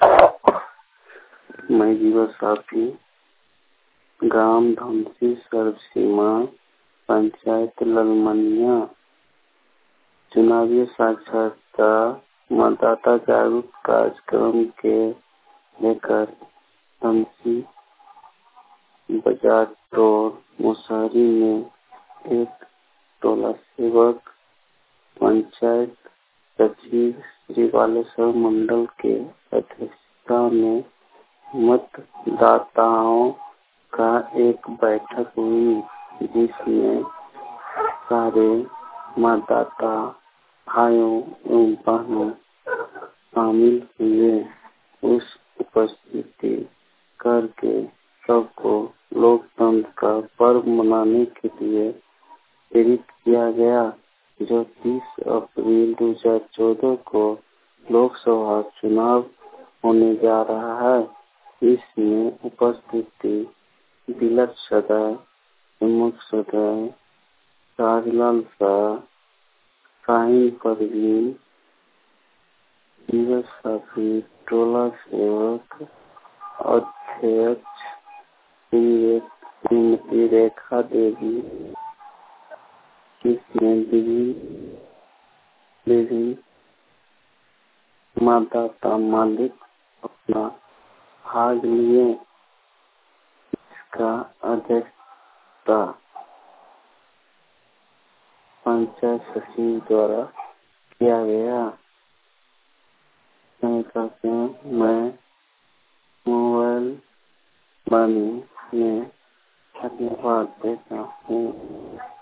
मैं जीवन साथी ग्राम धमसी सर्वसीमा पंचायत ललमनिया चुनावी साक्षरता मतदाता जागरूक कार्यक्रम के लेकर धमसी बाजार रोड मुसहरी में एक टोला सेवक पंचायत सचिव श्री बालेश्वर मंडल के अध्यक्षता में मतदाताओं का एक बैठक हुई, जिसमें सारे मतदाता भाइयों एवं बहनों शामिल हुए। उस उपस्थिति करके सबको लोकतंत्र का पर्व मनाने के लिए प्रेरित किया गया, जो 30 अप्रैल 2014 को लोकसभा चुनाव होने जा रहा है। इसमें उपस्थिति तिलक सदय, प्रमुख सदय, राजलाल शाह, शाहीन परवीन, जीवन साथी टोला सेवक अध्यक्ष श्रीमती रेखा देवी, इसमें विभिन्न मतदाता मालिक अपना भाग लिए। इसका अध्यक्षता पंचायत सचिव द्वारा किया गया। मैं मोबाइल बनी में धन्यवाद देता हूँ।